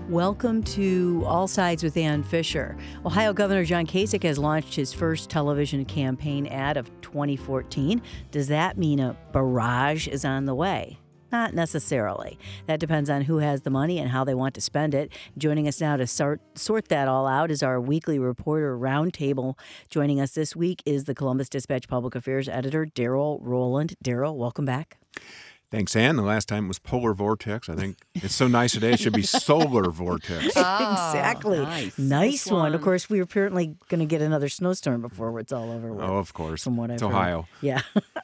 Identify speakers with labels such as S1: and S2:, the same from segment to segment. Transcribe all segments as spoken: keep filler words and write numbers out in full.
S1: Welcome to All Sides with Ann Fisher. Ohio Governor John Kasich has launched his first television campaign ad of twenty fourteen. Does that mean a barrage is on the way? Not necessarily. That depends on who has the money and how they want to spend it. Joining us now to sort, sort that all out is our weekly reporter roundtable. Joining us this week is the Columbus Dispatch Public Affairs editor, Daryl Rowland. Daryl, welcome back.
S2: Thanks, Ann. The last time it was polar vortex. I think it's so nice today. It should be solar vortex.
S1: Oh, exactly. Nice, nice one. one. Of course, we're apparently going to get another snowstorm before it's all over with.
S2: Oh, of course.
S1: From what I've
S2: it's
S1: heard.
S2: Ohio.
S1: Yeah.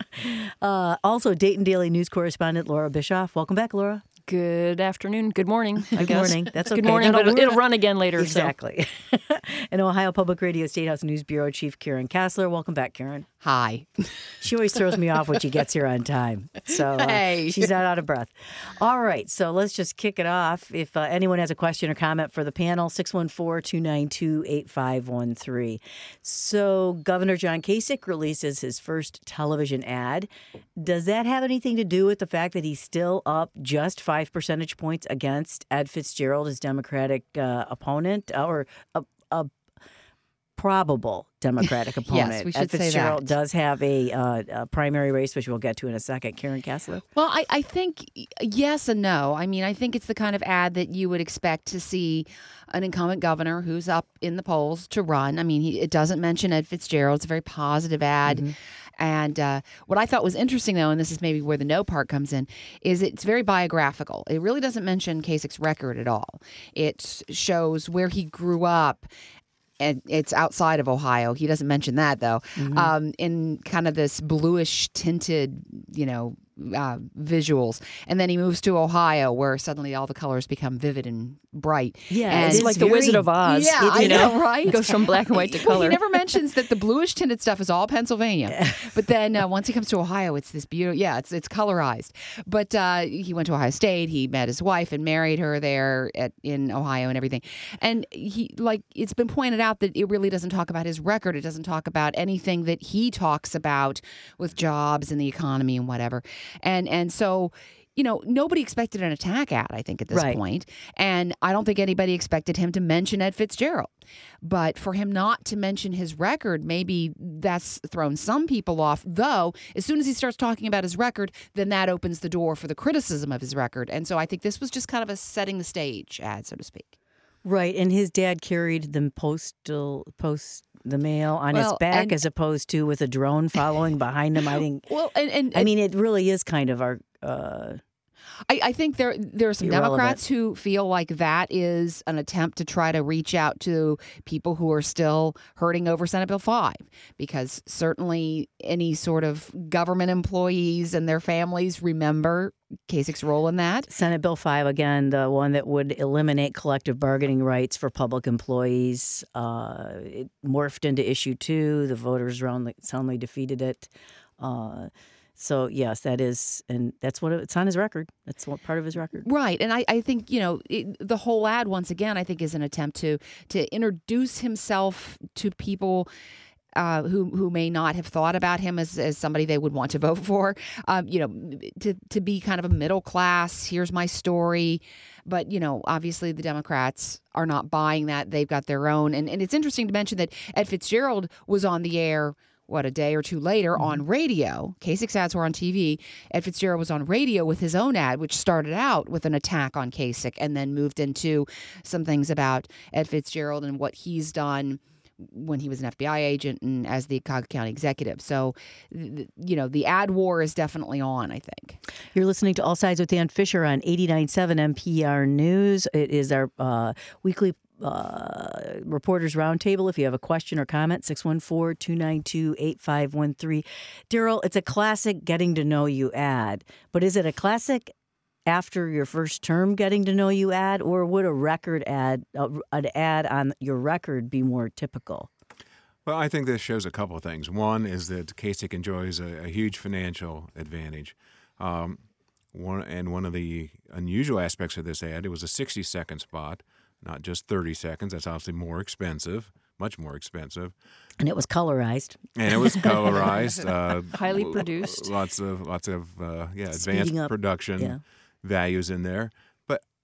S1: uh, also, Dayton Daily News correspondent Laura Bischoff. Welcome back, Laura.
S3: Good afternoon. Good morning, I
S1: Good
S3: guess.
S1: morning. That's okay.
S3: Good morning,
S1: That'll,
S3: but it'll run again later.
S1: Exactly. So. And Ohio Public Radio State House News Bureau Chief Karen Kessler. Welcome back, Karen.
S4: Hi.
S1: She always throws me off when she gets here on time. So uh,
S4: hey.
S1: She's not out of breath. All right. So let's just kick it off. If uh, anyone has a question or comment for the panel, six one four, two nine two, eight five one three. So Governor John Kasich releases his first television ad. Does that have anything to do with the fact that he's still up just five percentage points against Ed Fitzgerald, his Democratic uh, opponent, or a, a probable Democratic opponent?
S4: Yes, we should
S1: Ed
S4: say
S1: Fitzgerald
S4: that.
S1: does have a, uh, a primary race, which we'll get to in a second. Karen Kessler?
S4: Well, I, I think yes and no. I mean, I think it's the kind of ad that you would expect to see an incumbent governor who's up in the polls to run. I mean, he, it doesn't mention Ed Fitzgerald. It's a very positive ad. Mm-hmm. And uh, what I thought was interesting, though, and this is maybe where the no part comes in, is it's very biographical. It really doesn't mention Kasich's record at all. It shows where he grew up. And it's outside of Ohio. He doesn't mention that, though. Mm-hmm. Um, in kind of this bluish tinted, you know, uh, visuals. And then he moves to Ohio, where suddenly all the colors become vivid and bright.
S1: Yeah,
S4: and
S3: it's like very, the Wizard of Oz.
S4: Yeah,
S3: it, you
S4: I
S3: know,
S4: know, right?
S3: It goes from black and white to
S4: Well,
S3: color.
S4: he never mentions that the bluish tinted stuff is all Pennsylvania. But then uh, once he comes to Ohio, it's this beautiful, yeah, it's it's colorized. But uh, he went to Ohio State. He met his wife and married her there at, in Ohio and everything. And he, like, it's been pointed out that it really doesn't talk about his record. It doesn't talk about anything that he talks about with jobs and the economy and whatever. And and so So, you know, nobody expected an attack ad, I think, at this
S1: right.
S4: point. And I don't think anybody expected him to mention Ed Fitzgerald. But for him not to mention his record, maybe that's thrown some people off. Though, as soon as he starts talking about his record, then that opens the door for the criticism of his record. And so I think this was just kind of a setting the stage ad, so to speak.
S1: Right. And his dad carried the postal post the mail on
S4: well,
S1: his back
S4: and,
S1: as opposed to with a drone following behind him. I think.
S4: Well, and, and
S1: I mean, it really is kind of our. Uh,
S4: I, I think there there are some
S1: irrelevant.
S4: Democrats who feel like that is an attempt to try to reach out to people who are still hurting over Senate Bill five, because certainly any sort of government employees and their families remember Kasich's role in that.
S1: Senate Bill five, again, the one that would eliminate collective bargaining rights for public employees. Uh, it morphed into issue two. The voters roundly, soundly defeated it. Uh, So, yes, that is, and that's what it's on his record. That's what part of his record.
S4: Right. And I, I think, you know, it, the whole ad, once again, I think is an attempt to to introduce himself to people uh, who who may not have thought about him as, as somebody they would want to vote for. Um, you know, to, to be kind of a middle class, here's my story. But, you know, obviously the Democrats are not buying that. They've got their own. And, and it's interesting to mention that Ed Fitzgerald was on the air what, a day or two later mm-hmm. on radio. Kasich's ads were on T V. Ed Fitzgerald was on radio with his own ad, which started out with an attack on Kasich and then moved into some things about Ed Fitzgerald and what he's done when he was an F B I agent and as the Cuyahoga County executive. So, th- you know, the ad war is definitely on, I think.
S1: You're listening to All Sides with Ann Fisher on eighty-nine point seven N P R News. It is our uh, weekly Uh, Reporters Roundtable. If you have a question or comment, six one four, two nine two, eight five one three. Daryl, it's a classic getting to know you ad, but is it a classic after your first term getting to know you ad, or would a record ad, uh, an ad on your record be more typical?
S2: Well, I think this shows a couple of things. One is that Kasich enjoys a, a huge financial advantage. Um, one and one of the unusual aspects of this ad, it was a sixty-second spot. Not just thirty seconds. That's obviously more expensive, much more expensive.
S1: And it was colorized.
S2: And it was colorized. uh,
S3: Highly produced.
S2: Lots of, lots of uh, yeah,
S1: Speeding
S2: advanced
S1: up.
S2: production
S1: Yeah.
S2: values in there. But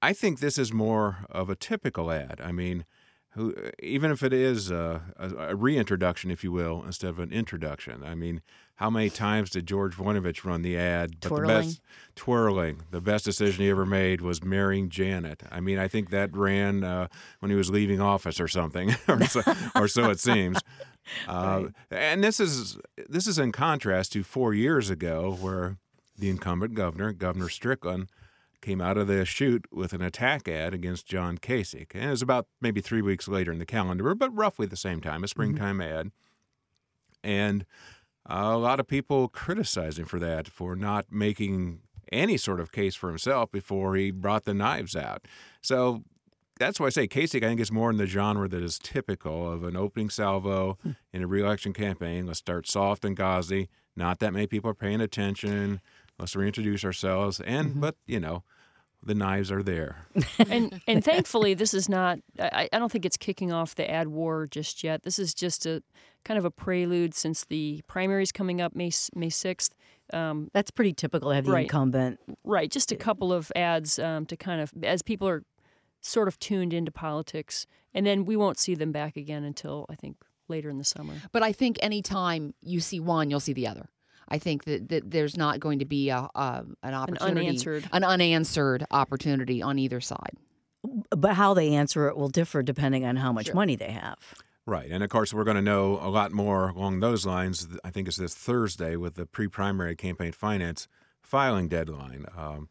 S2: I think this is more of a typical ad. I mean, who, even if it is a, a, a reintroduction, if you will, instead of an introduction. I mean, how many times did George Voinovich run the ad? But
S1: Twirling.
S2: The best, twirling. The best decision he ever made was marrying Janet. I mean, I think that ran uh, when he was leaving office or something, or, so, or so it seems. Uh, right. And this is this is in contrast to four years ago, where the incumbent governor, Governor Strickland, came out of the chute with an attack ad against John Kasich. And it was about maybe three weeks later in the calendar, but roughly the same time, a springtime mm-hmm. ad. And uh, a lot of people criticized him for that, for not making any sort of case for himself before he brought the knives out. So that's why I say Kasich, I think, is more in the genre that is typical of an opening salvo hmm. in a re-election campaign. Let's start soft and gauzy. Not that many people are paying attention. Let's reintroduce ourselves. And, mm-hmm. but, you know, the knives are there.
S3: and and thankfully, this is not, I, I don't think it's kicking off the ad war just yet. This is just a kind of a prelude since the primary's coming up May, May sixth. Um,
S1: That's pretty typical to have the
S3: right,
S1: incumbent.
S3: Right, just a couple of ads um, to kind of, as people are sort of tuned into politics. And then we won't see them back again until, I think, later in the summer.
S4: But I think anytime you see one, you'll see the other. I think that, that there's not going to be a, a an opportunity,
S3: an unanswered.
S4: an unanswered opportunity on either side.
S1: But how they answer it will differ depending on how much
S4: Sure.
S1: money they have.
S2: Right. And, of course, we're going to know a lot more along those lines. I think it's this Thursday with the pre-primary campaign finance filing deadline. Um,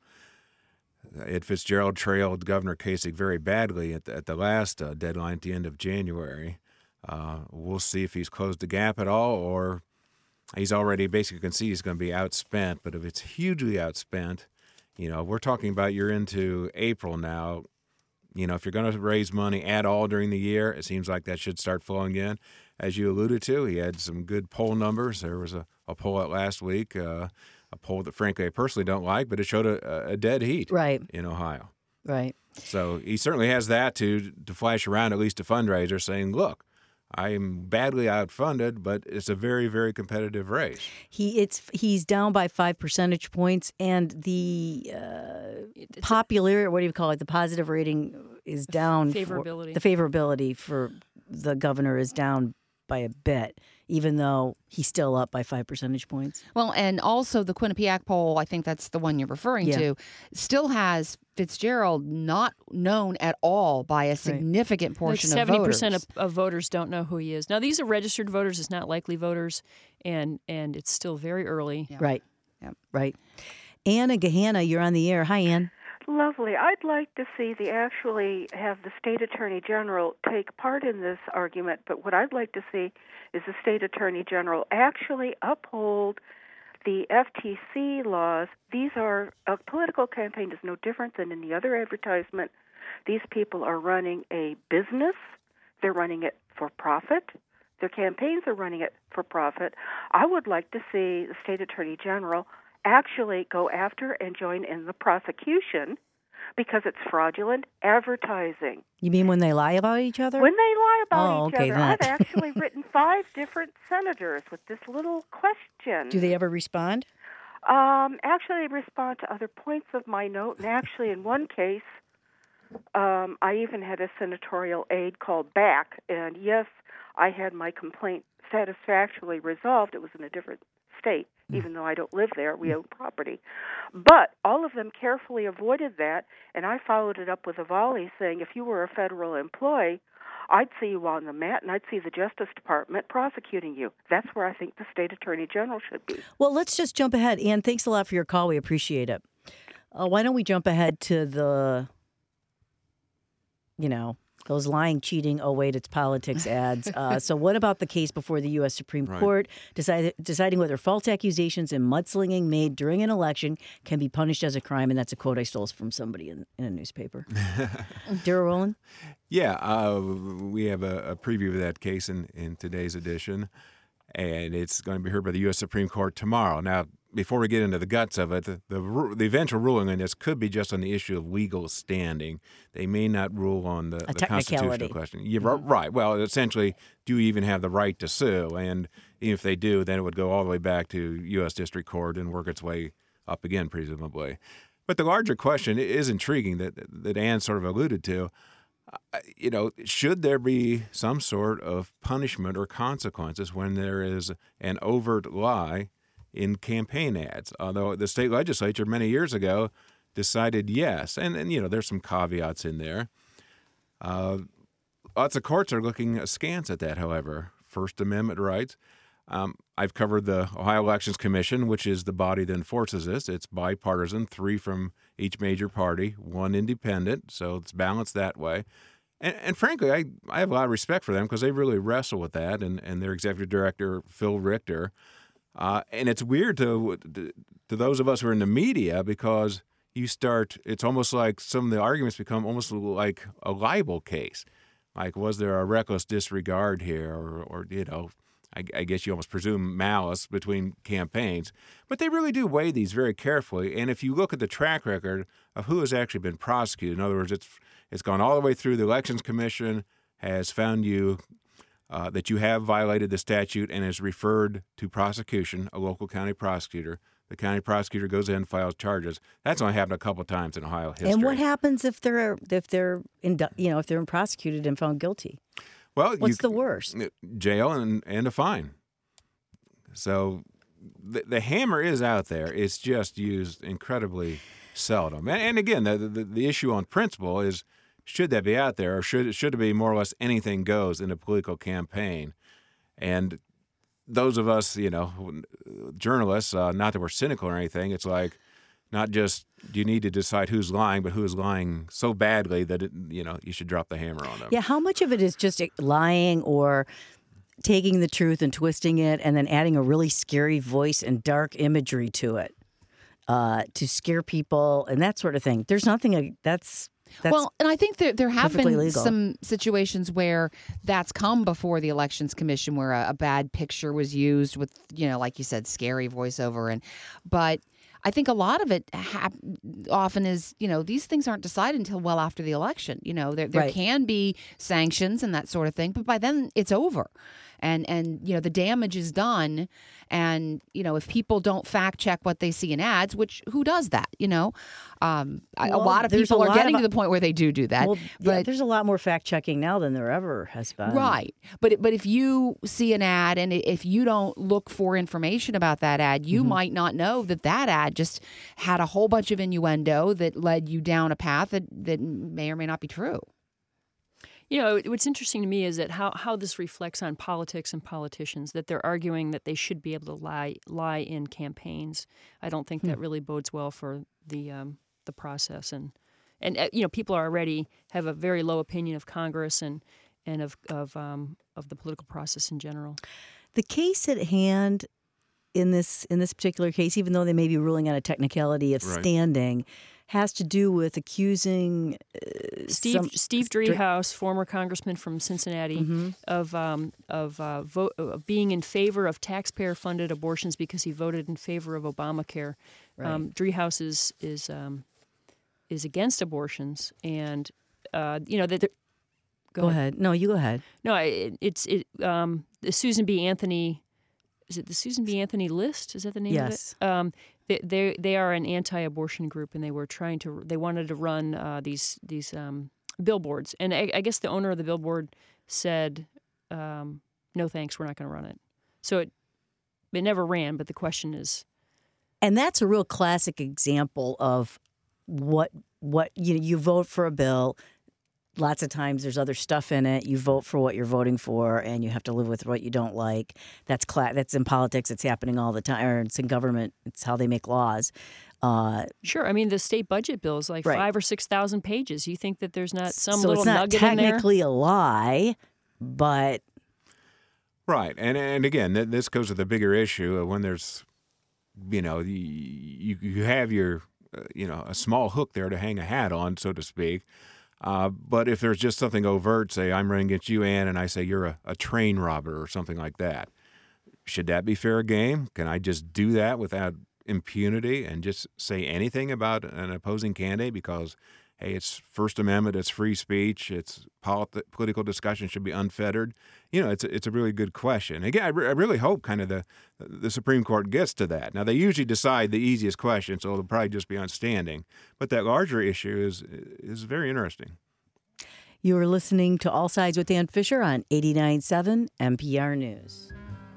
S2: Ed Fitzgerald trailed Governor Kasich very badly at the, at the last uh, deadline at the end of January. Uh, we'll see if he's closed the gap at all, or he's already basically can see he's going to be outspent. But if it's hugely outspent, you know, we're talking about you're into April now. You know, if you're going to raise money at all during the year, it seems like that should start flowing in. As you alluded to, he had some good poll numbers. There was a, a poll out last week, uh, a poll that, frankly, I personally don't like, but it showed a, a dead heat
S1: right.
S2: in Ohio.
S1: Right.
S2: So he certainly has that to to flash around, at least to fundraisers, saying, look, I'm badly outfunded, but it's a very, very competitive race.
S1: He it's he's down by five percentage points, and the uh, popularity, what do you call it, the positive rating is down.
S3: Favorability.
S1: For, the favorability for the governor is down by a bit, even though he's still up by five percentage points.
S4: Well, and also the Quinnipiac poll, I think that's the one you're referring
S1: yeah.
S4: to, still has Fitzgerald not known at all by a significant right. portion
S3: like
S4: of voters.
S3: seventy percent of, of voters don't know who he is. Now, these are registered voters. It's not likely voters, and and it's still very early.
S1: Yeah. Right. Yeah. Right. Ann and Gahanna, you're on the air. Hi, Ann.
S5: Lovely. I'd like to see the actually have the state attorney general take part in this argument, but what I'd like to see is the state attorney general actually uphold the F T C laws. These are, a political campaign is no different than any other advertisement. These people are running a business. They're running it for profit. Their campaigns are running it for profit. I would like to see the state attorney general actually go after and join in the prosecution because it's fraudulent advertising.
S1: You mean when they lie about each other?
S5: When they lie about
S1: oh,
S5: each
S1: okay,
S5: other.
S1: that.
S5: I've actually written five different senators with this little question.
S1: Do they ever respond?
S5: Um, actually, they respond to other points of my note, and actually in one case, um, I even had a senatorial aide called back, and yes, I had my complaint satisfactorily resolved. It was in a different state, even though I don't live there. We own property. But all of them carefully avoided that, and I followed it up with a volley saying, if you were a federal employee, I'd see you on the mat, and I'd see the Justice Department prosecuting you. That's where I think the state attorney general should be.
S1: Well, let's just jump ahead. Ann, thanks a lot for your call. We appreciate it. Uh, why don't we jump ahead to the, you know, those lying, cheating, oh, wait, it's politics ads. Uh, so what about the case before the U S Supreme
S2: Right.
S1: Court decide, deciding whether false accusations and mudslinging made during an election can be punished as a crime? And that's a quote I stole from somebody in, in a newspaper. Dara Rowland?
S2: Yeah, uh, we have a, a preview of that case in, in today's edition, and it's going to be heard by the U S Supreme Court tomorrow. Now, before we get into the guts of it, the, the, the eventual ruling on this could be just on the issue of legal standing. They may not rule on the, the constitutional question. You're mm-hmm. right. Well, essentially, do you even have the right to sue? And if they do, then it would go all the way back to U S District Court and work its way up again, presumably. But the larger question is intriguing that that Ann sort of alluded to. Uh, you know, should there be some sort of punishment or consequences when there is an overt lie in campaign ads? Although the state legislature many years ago decided yes, and, and you know, there's some caveats in there. Uh, lots of courts are looking askance at that, however. First Amendment rights. Um, I've covered the Ohio Elections Commission, which is the body that enforces this. It's bipartisan, three from each major party, one independent, so it's balanced that way. And, and frankly, I, I have a lot of respect for them because they really wrestle with that, and, and their executive director, Phil Richter. Uh, and it's weird to, to to those of us who are in the media because you start, it's almost like some of the arguments become almost like a libel case. Like, was there a reckless disregard here, or, or you know, I, I guess you almost presume malice between campaigns. But they really do weigh these very carefully. And if you look at the track record of who has actually been prosecuted, in other words, it's it's gone all the way through the Elections Commission, has found you uh, that you have violated the statute and is referred to prosecution, a local county prosecutor. The county prosecutor goes in and files charges. That's only happened a couple of times in Ohio history.
S1: And what happens if they're if they're indu- you know if they're prosecuted and found guilty?
S2: Well,
S1: what's
S2: you,
S1: the worst?
S2: Jail and, and a fine. So the, the hammer is out there. It's just used incredibly seldom. And, and again, the, the the issue on principle is, should that be out there, or should should it be more or less anything goes in a political campaign? And those of us, you know, journalists, uh, not that we're cynical or anything, it's like not just do you need to decide who's lying, but who is lying so badly that, it, you know, you should drop the hammer on them.
S1: Yeah, how much of it is just lying or taking the truth and twisting it and then adding a really scary voice and dark imagery to it uh, to scare people and that sort of thing? There's nothing that's... That's
S4: well, and I think there there have been
S1: legal.
S4: some situations where that's come before the Elections Commission, where a, a bad picture was used with, you know, like you said, scary voiceover, and but I think a lot of it hap- often is, you know, these things aren't decided until well after the election. You know, there there
S1: Right.
S4: can be sanctions and that sort of thing, but by then it's over. And, and you know, the damage is done. And, you know, if people don't fact check what they see in ads, which who does that, you know? Um, I- a
S1: Well,
S4: lot of
S1: there's
S4: people
S1: a
S4: are
S1: lot
S4: getting
S1: of-
S4: to the point where they do do that.
S1: Well,
S4: but
S1: yeah, there's a lot more fact checking now than there ever has been.
S4: Right. But but if you see an ad and if you don't look for information about that ad, you
S1: Mm-hmm.
S4: might not know that that ad just had a whole bunch of innuendo that led you down a path that, that may or may not be true.
S3: You know, what's interesting to me is that how, how this reflects on politics and politicians, that they're arguing that they should be able to lie lie in campaigns. I don't think that really bodes well for the um, the process. And, and uh, you know, people are already have a very low opinion of Congress and, and of, of, um, of the political process in general.
S1: The case at hand in this in this particular case, even though they may be ruling on a technicality of
S2: Right.
S1: standing, has to do with accusing uh,
S3: Steve
S1: some,
S3: Steve Driehaus, former congressman from Cincinnati,
S1: Mm-hmm.
S3: of um, of uh, vote of being in favor of taxpayer-funded abortions because he voted in favor of Obamacare. Um, Driehaus is is um, is against abortions, and uh, you know that.
S1: Go ahead. No, you go ahead.
S3: No, it, it's it. Um, the Susan B. Anthony. Is it the Susan B. Anthony list? Is that the name
S1: Yes.
S3: of it? Um, they, they they are an anti-abortion group, and they were trying to. They wanted to run uh, these these um, billboards, and I, I guess the owner of the billboard said, um, "No thanks, we're not going to run it." So it it never ran. But the question is,
S1: And that's a real classic example of what what you you vote for a bill. Lots of times there's other stuff in it. You vote for what you're voting for, and you have to live with what you don't like. That's cla- that's in politics. It's happening all the time. Or it's in government. It's how they make laws. Uh,
S3: sure. I mean, the state budget bill is like
S1: Right.
S3: five or six thousand pages. You think that there's not some
S1: so
S3: little
S1: it's not
S3: nugget in there?
S1: technically a lie, but
S2: Right. And and again, th- this goes to the bigger issue of when there's, you know, you, you have your, uh, you know, a small hook there to hang a hat on, so to speak. Uh, but if there's just something overt, say I'm running against you, Ann, and I say you're a, a train robber or something like that, should that be fair game? Can I just do that without impunity and just say anything about an opposing candidate because, hey, it's First Amendment, it's free speech, it's polit- political discussion should be unfettered. You know, it's a, it's a really good question. Again, I, re- I really hope kind of the the Supreme Court gets to that. Now, they usually decide the easiest question, so it'll probably just be on standing. But that larger issue is is very interesting.
S1: You are listening to All Sides with Ann Fisher on eighty-nine point seven N P R News.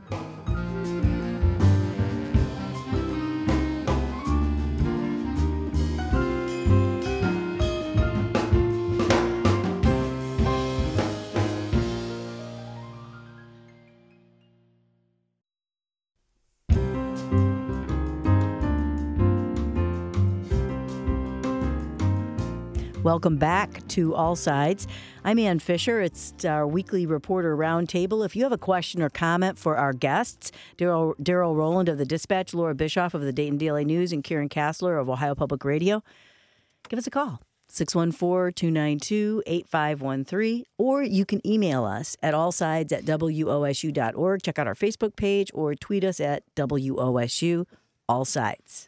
S1: Welcome back to All Sides. I'm Ann Fisher. It's our weekly reporter roundtable. If you have a question or comment for our guests, Daryl Daryl Rowland of the Dispatch, Laura Bischoff of the Dayton Daily News, and Kieran Kassler of Ohio Public Radio, give us a call, six one four, two nine two, eight five one three, or you can email us at allsides at W O S U dot org. Check out our Facebook page or tweet us at W O S U, All Sides.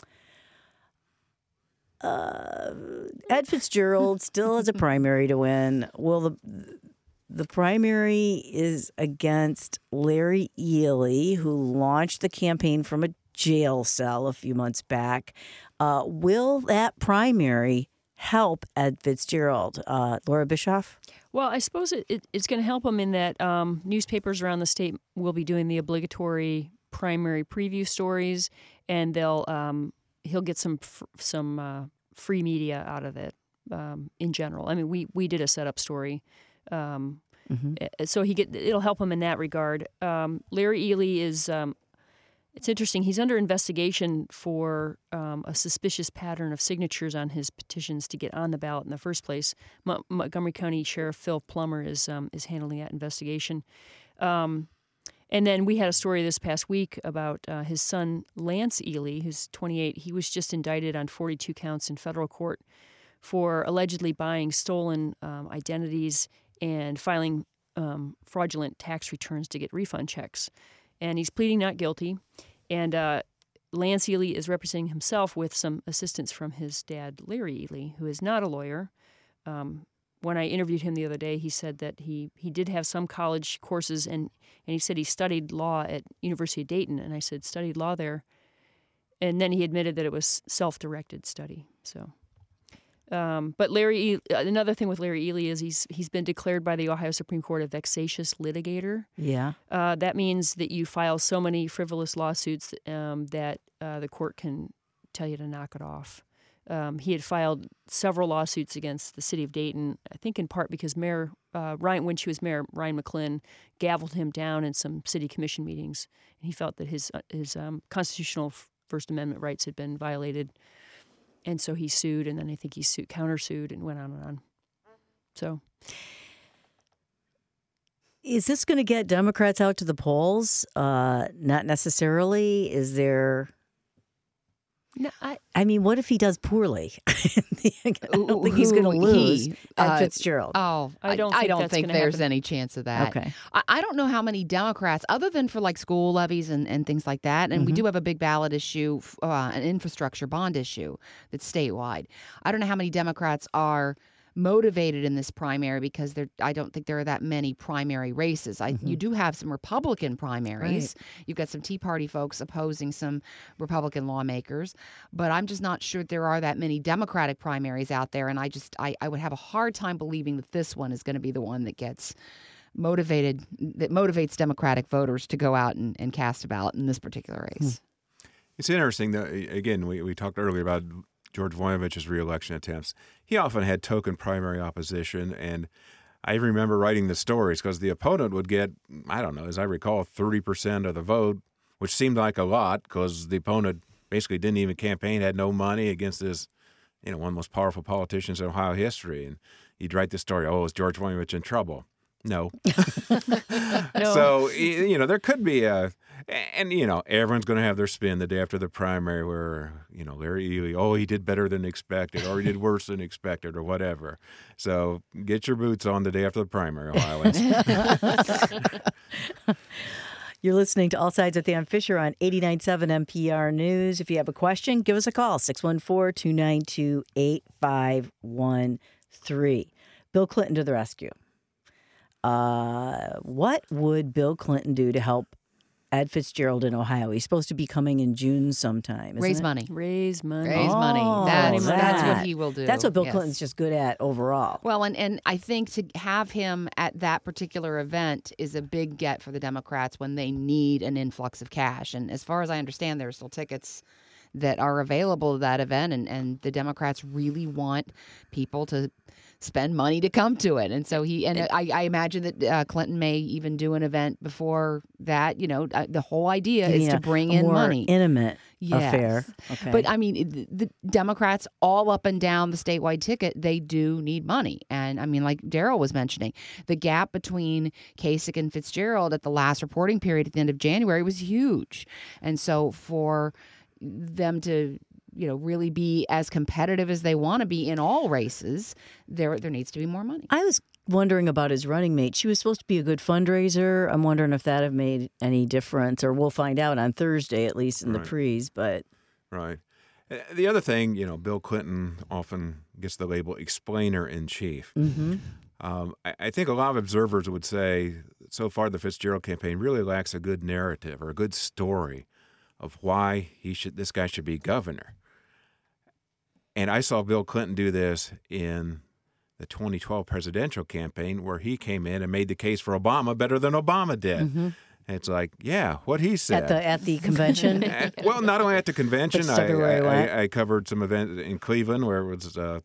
S1: Uh, Ed Fitzgerald still has a primary to win. Well, the the primary is against Larry Ely, who launched the campaign from a jail cell a few months back. Uh, will that primary help Ed Fitzgerald? Uh, Laura Bischoff?
S3: Well, I suppose it, it, it's going to help him in that um, newspapers around the state will be doing the obligatory primary preview stories, and they'll um, he'll get some some uh, free media out of it um, in general. I mean, we we did a setup story, um, mm-hmm. so he get it'll help him in that regard. Um, Larry Ely is um, it's interesting. He's under investigation for um, a suspicious pattern of signatures on his petitions to get on the ballot in the first place. Mo- Montgomery County Sheriff Phil Plummer is um, is handling that investigation. Um, And then we had a story this past week about uh, his son, Lance Ely, who's twenty-eight. He was just indicted on forty-two counts in federal court for allegedly buying stolen um, identities and filing um, fraudulent tax returns to get refund checks. And he's pleading not guilty. And uh, Lance Ely is representing himself with some assistance from his dad, Larry Ely, who is not a lawyer. Um, When I interviewed him the other day, he said that he, he did have some college courses, and, and he said he studied law at University of Dayton. And I said, studied law there? And then he admitted that it was self-directed study. So, um, but Larry, e- another thing with Larry Ely is he's he's been declared by the Ohio Supreme Court a vexatious litigator.
S1: Yeah.
S3: Uh, that means that you file so many frivolous lawsuits um, that uh, the court can tell you to knock it off. Um, he had filed several lawsuits against the city of Dayton, I think in part because Mayor uh, Ryan, when she was mayor, Ryan McClinn gavelled him down in some city commission meetings, and he felt that his uh, his um, constitutional First Amendment rights had been violated, and so he sued, and then I think he sued, countersued, and went on and on. So,
S1: is this going to get Democrats out to the polls? Uh, not necessarily. Is there?
S3: No, I,
S1: I mean, what if he does poorly? I don't think he's going to lose
S4: he,
S1: at
S4: uh,
S1: Fitzgerald.
S4: Oh,
S3: I don't
S4: I,
S3: think
S4: I don't
S3: that's
S4: think
S3: gonna
S4: there's
S3: happen.
S4: any chance of that.
S1: Okay.
S4: I, I don't know how many Democrats, other than for like school levies and, and things like that, and
S1: Mm-hmm.
S4: we do have a big ballot issue, uh, an infrastructure bond issue that's statewide. I don't know how many Democrats are motivated in this primary because there I don't think there are that many primary races. I,
S1: Mm-hmm.
S4: You do have some Republican primaries. You've got some Tea Party folks opposing some Republican lawmakers, but I'm just not sure there are that many Democratic primaries out there, and I just I, I would have a hard time believing that this one is going to be the one that gets motivated, that motivates Democratic voters to go out and, and cast a ballot in this particular race.
S2: It's interesting that, again, we, we talked earlier about George Voinovich's reelection attempts. He often had token primary opposition, and I remember writing the stories because the opponent would get, I don't know, as I recall, thirty percent of the vote, which seemed like a lot because the opponent basically didn't even campaign, had no money against this, you know, one of the most powerful politicians in Ohio history. And you'd write the story, oh, is George Voinovich in trouble? No.
S3: No.
S2: So, you know, there could be a, and, you know, everyone's going to have their spin the day after the primary where, you know, Larry Ely, oh, he did better than expected, or he did worse than expected, or whatever. So get your boots on the day after the primary, Ohioans.
S1: You're listening to All Sides with Ann Fisher on eighty-nine point seven N P R News. If you have a question, give us a call, six one four, two nine two, eight five one three. Bill Clinton to the rescue. Uh, what would Bill Clinton do to help Ed Fitzgerald in Ohio? He's supposed to be coming in June sometime. Isn't
S4: Raise
S1: it?
S4: money.
S3: Raise money.
S4: Raise
S1: Oh,
S4: money. That's,
S1: that.
S4: that's what he will do.
S1: That's what Bill
S4: Yes.
S1: Clinton's just good at overall.
S4: Well, and, and I think to have him at that particular event is a big get for the Democrats when they need an influx of cash. And as far as I understand, there are still tickets that are available to that event, and, and the Democrats really want people to spend money to come to it. And so he, and I, I imagine that uh, Clinton may even do an event before that. You know, uh, the whole idea is
S1: Yeah,
S4: to bring
S1: a
S4: in
S1: more
S4: money.
S1: intimate
S4: Yes.
S1: affair. Okay.
S4: But I mean, the, the Democrats all up and down the statewide ticket, they do need money. And I mean, like Daryl was mentioning, the gap between Kasich and Fitzgerald at the last reporting period at the end of January was huge. And so for them to, you know, really be as competitive as they want to be in all races, there there needs to be more money.
S1: I was wondering about his running mate. She was supposed to be a good fundraiser. I'm wondering if that have made any difference, or we'll find out on Thursday, at least in
S2: Right.
S1: the prees. But
S2: Right. Uh, The other thing, you know, Bill Clinton often gets the label explainer in chief.
S1: mhm.
S2: Um, I, I think a lot of observers would say so far the Fitzgerald campaign really lacks a good narrative or a good story of why he should this guy should be governor. And I saw Bill Clinton do this in the twenty twelve presidential campaign, where he came in and made the case for Obama better than Obama did.
S1: Mm-hmm.
S2: And it's like, yeah, what he said.
S1: at the at the convention.
S2: At- well, not only at the convention,
S1: Just
S2: I,
S1: everywhere he went.
S2: I, I covered some events in Cleveland where it was uh,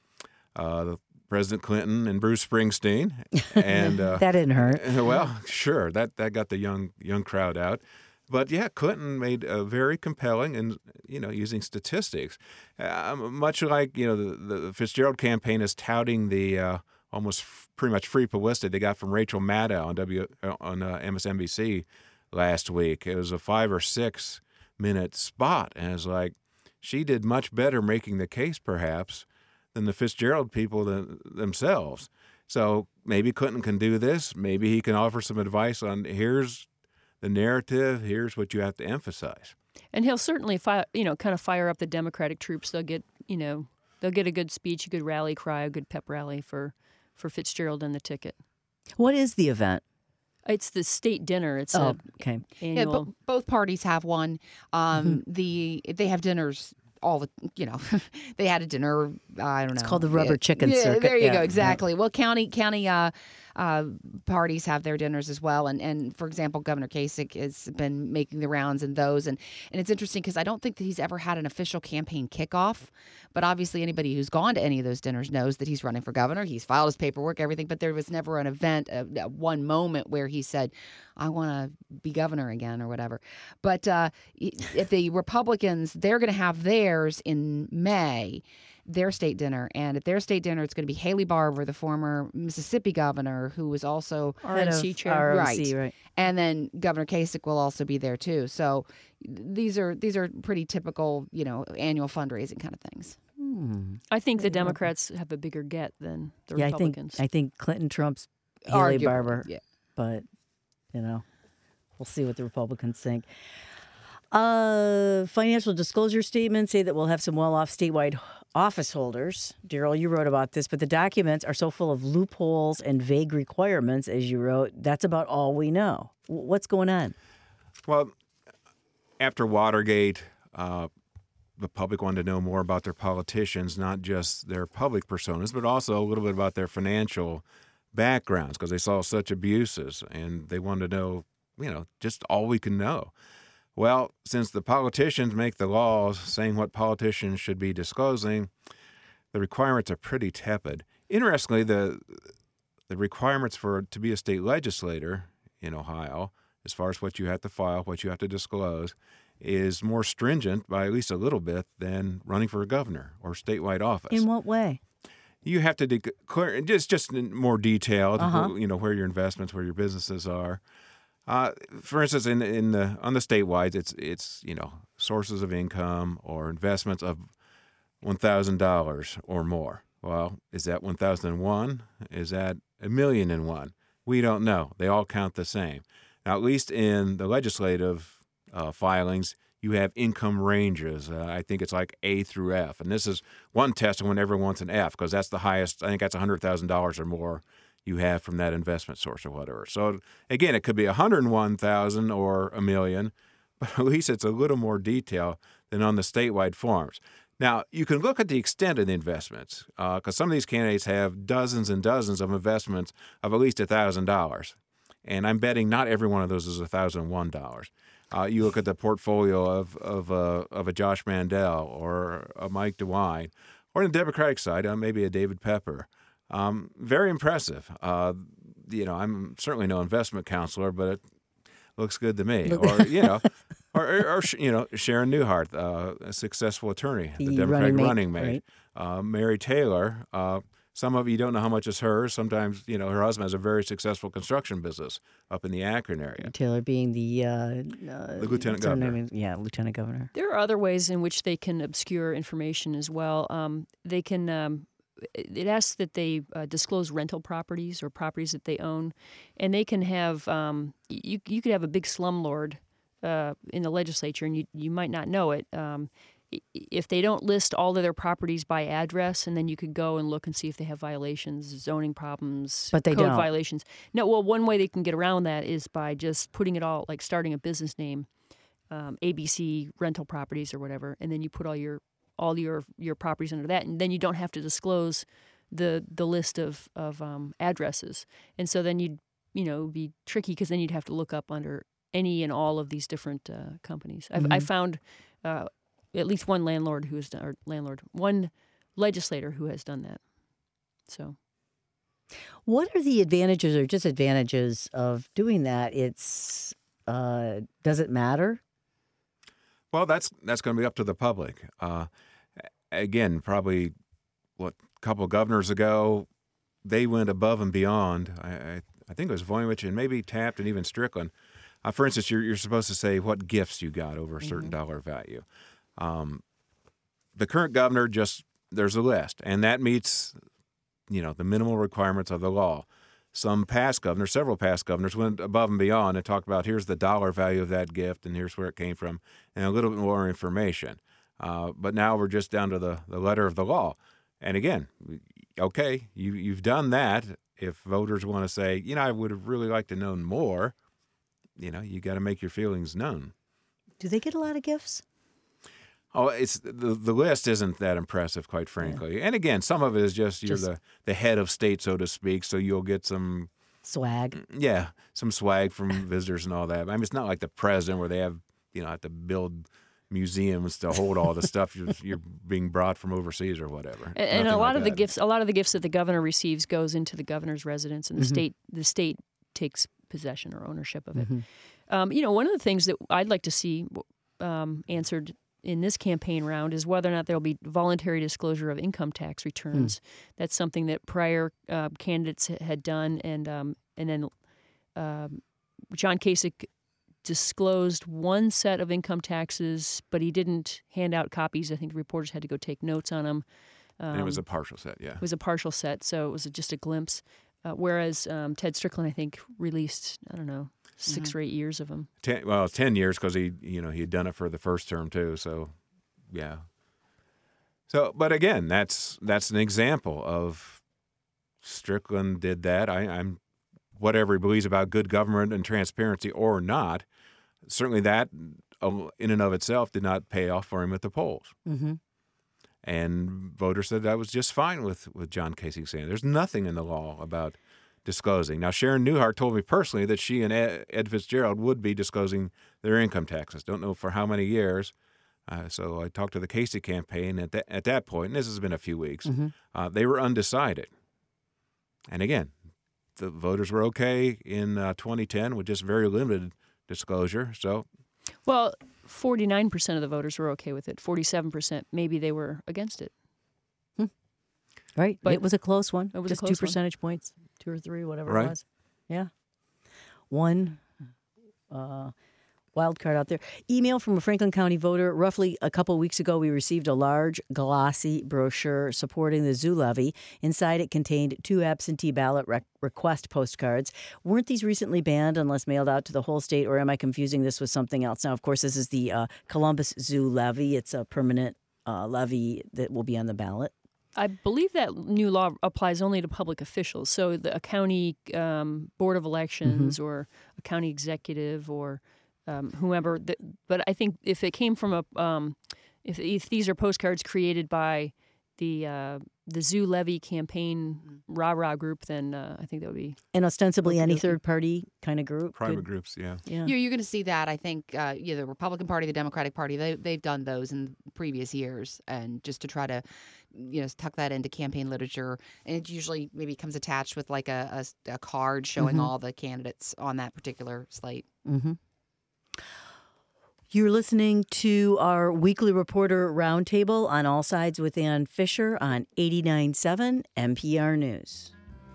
S2: uh, President Clinton and Bruce Springsteen, and uh,
S1: That didn't hurt.
S2: well, sure, that that got the young young crowd out. But yeah, Clinton made a very compelling, and you know, using statistics, uh, much like you know the, the Fitzgerald campaign is touting the uh, almost f- pretty much free publicity they got from Rachel Maddow on W on uh, M S N B C last week. It was a five or six minute spot, and it's like she did much better making the case, perhaps, than the Fitzgerald people th- themselves. So maybe Clinton can do this. Maybe he can offer some advice on here's the narrative. Here's what you have to emphasize.
S3: And he'll certainly, fi- you know, kind of fire up the Democratic troops. They'll get, you know, they'll get a good speech, a good rally cry, a good pep rally for, for Fitzgerald and the ticket.
S1: What is the event?
S3: It's the state dinner. It's
S1: Oh,
S3: a
S1: okay.
S4: Yeah,
S3: annual.
S4: bo- both parties have one. Um, the they have dinners all the you know they had a dinner. Uh, I don't know.
S1: It's called the rubber
S4: Yeah.
S1: chicken
S4: yeah,
S1: circuit.
S4: There you
S1: Yeah.
S4: go. Exactly. Well, county county uh, uh, parties have their dinners as well. And and for example, Governor Kasich has been making the rounds in those. And and it's interesting because I don't think that he's ever had an official campaign kickoff. But obviously, anybody who's gone to any of those dinners knows that he's running for governor. He's filed his paperwork, everything. But there was never an event, uh, uh, one moment where he said, I want to be governor again or whatever. But uh, if the Republicans, they're going to have theirs in May, their state dinner. And at their state dinner, it's going to be Haley Barbour, the former Mississippi governor, who was also
S3: R N C
S1: Head of
S3: chair.
S1: R O
S4: Right.
S1: C, right.
S4: and then Governor Kasich will also be there too. So these are these are pretty typical, you know, annual fundraising kind of things.
S1: Hmm.
S3: I think the Democrats have a bigger get than the
S1: Yeah, I think
S3: Republicans.
S1: I think Clinton trumps Haley
S4: Arguably,
S1: Barbour,
S4: yeah.
S1: but you know, we'll see what the Republicans think. Uh, financial disclosure statements say that we'll have some well-off statewide office holders. Daryl, you wrote about this, but the documents are so full of loopholes and vague requirements, as you wrote. That's about all we know. W- What's going on?
S2: Well, after Watergate, uh, the public wanted to know more about their politicians, not just their public personas, but also a little bit about their financial backgrounds, because they saw such abuses, and they wanted to know, you know, just all we can know. Well, since the politicians make the laws saying what politicians should be disclosing, the requirements are pretty tepid. Interestingly, the the requirements for to be a state legislator in Ohio, as far as what you have to file, what you have to disclose, is more stringent by at least a little bit than running for a governor or statewide office.
S1: In what way?
S2: You have to declare just just in more detailed,
S1: Uh-huh.
S2: you know, where your investments, where your businesses are. Uh, for instance, in in the on the statewide, it's it's you know sources of income or investments of one thousand dollars or more. Well, is that one thousand and one? Is that a million and one? We don't know. They all count the same. Now, at least in the legislative uh, filings, you have income ranges. Uh, I think it's like A through F. And this is one test when everyone wants an F, because that's the highest. I think that's one hundred thousand dollars or more you have from that investment source or whatever. So, again, it could be one hundred one thousand dollars or a million, but at least it's a little more detail than on the statewide forms. Now, you can look at the extent of the investments, because uh, some of these candidates have dozens and dozens of investments of at least one thousand dollars. And I'm betting not every one of those is one thousand one dollars. Uh, you look at the portfolio of of, uh, of a Josh Mandel or a Mike DeWine, or on the Democratic side, uh, maybe a David Pepper. Um, very impressive. Uh, you know, I'm certainly no investment counselor, but it looks good to me. Or, you know, or, or, or you know, Sharon Newhart, uh, a successful attorney, the,
S1: The
S2: Democratic
S1: running
S2: running
S1: mate,
S2: mate.
S1: right.
S2: Uh, Mary Taylor. Uh, some of you don't know how much is hers. Sometimes, you know, her husband has a very successful construction business up in the Akron area.
S1: Taylor being the uh, uh,
S2: The lieutenant
S1: what's her
S2: governor.
S1: name? Yeah, lieutenant governor.
S3: There are other ways in which they can obscure information as well. Um, they can. Um, it asks that they uh, disclose rental properties or properties that they own, and they can have. Um, you you could have a big slumlord uh, in the legislature, and you you might not know it. Um, if they don't list all of their properties by address, and then you could go and look and see if they have violations, zoning problems,
S1: But they
S3: code
S1: don't.
S3: violations. No, well, one way they can get around that is by just putting it all, like starting a business name, um, A B C rental properties or whatever, and then you put all your all your your properties under that, and then you don't have to disclose the the list of of um, addresses. And so then you'd you know it would be tricky, because then you'd have to look up under any and all of these different uh, companies. I've,
S1: Mm-hmm.
S3: I found. Uh, At least one landlord who has done, or landlord, one legislator who has done that. So,
S1: What are the advantages or disadvantages of doing that? It's uh, does it matter?
S2: Well, that's that's going to be up to the public. Uh, again, probably what a couple of governors ago, they went above and beyond. I, I, I think it was Voynich and maybe Taft and even Strickland. Uh, for instance, you're you're supposed to say what gifts you got over a certain
S1: Mm-hmm.
S2: dollar value. Um, the current governor just there's a list, and that meets, you know, the minimal requirements of the law. Some past governors, several past governors, went above and beyond and talked about here's the dollar value of that gift and here's where it came from, and a little bit more information. Uh, but now we're just down to the, the letter of the law. And again, okay, you you've done that. If voters want to say, you know, I would have really liked to know more, you know, you got to make your feelings known.
S1: Do they get a lot of gifts?
S2: Oh, it's the the list isn't that impressive, quite frankly. And again, some of it is just you're
S1: Just-
S2: the, the head of state, so to speak, so you'll get some,
S1: Swag.
S2: yeah, some swag from visitors and all that. I mean, it's not like the president where they have, you know, have to build museums to hold all the stuff you're, you're being brought from overseas or whatever.
S3: and, and a
S2: Nothing
S3: lot
S2: like
S3: of the
S2: that.
S3: gifts, a lot of the gifts that the governor receives goes into the governor's residence, and the
S1: Mhm.
S3: state the state takes possession or ownership of it.
S1: Mhm.
S3: Um, you know, one of the things that I'd like to see um, answered in this campaign round is whether or not there'll be voluntary disclosure of income tax returns. That's something that prior uh, candidates ha- had done, and um, and then um, John Kasich disclosed one set of income taxes, but he didn't hand out copies. I think the reporters had to go take notes on them. Um,
S2: And it was a partial set, yeah.
S3: it was a partial set, so it was just a glimpse. Uh, whereas um, Ted Strickland, I think, released, I don't know, 6 or eight years of them.
S2: Ten, well, ten years because he, you know, he had done it for the first term too. So, yeah. So, but again, that's that's an example of Strickland did that. I, I'm whatever he believes about good government and transparency or not. Certainly, that uh, in and of itself did not pay off for him at the polls.
S1: Mm-hmm.
S2: And voters said that was just fine with, with John Kasich saying there's nothing in the law about disclosing. Now, Sharon Newhart told me personally that she and Ed, Ed Fitzgerald would be disclosing their income taxes. Don't know for how many years. Uh, so I talked to the Kasich campaign at that, at that point, and this has been a few weeks.
S1: Mm-hmm.
S2: Uh, they were undecided. And again, the voters were okay in uh, twenty ten with just very limited disclosure. So
S3: Well, forty-nine percent of the voters were okay with it. forty-seven percent, maybe they were against it.
S1: Right.
S3: But
S1: it was a close one.
S3: it was a
S1: Just two
S3: close one.
S1: percentage points, two or three, whatever
S2: Right.
S1: it was. Yeah. One. Uh, wild card out there. Email from a Franklin County voter. Roughly a couple weeks ago, we received a large, glossy brochure supporting the zoo levy. Inside, it contained two absentee ballot rec- request postcards. Weren't these recently banned unless mailed out to the whole state, or am I confusing this with something else? Now, of course, this is the uh, Columbus Zoo levy. It's a permanent uh, levy that will be on the ballot.
S3: I believe that new law applies only to public officials. So the, a county um, board of elections mm-hmm. or a county executive or um, whomever. The, but I think if it came from a, um, if, if these are postcards created by the uh, the zoo levy campaign rah rah group, then uh, I think that would be
S1: and ostensibly any third party kind of group,
S2: private
S1: could,
S2: groups, yeah,
S1: yeah.
S4: You're, you're going to see that. I think uh, yeah, the Republican Party, the Democratic Party, they they've done those in previous years, and just to try to you know tuck that into campaign literature, and it usually maybe comes attached with like a a, a card showing mm-hmm. all the candidates on that particular slate.
S1: Mm-hmm. You're listening to our weekly reporter roundtable on All Sides with Ann Fisher on eighty-nine point seven N P R News.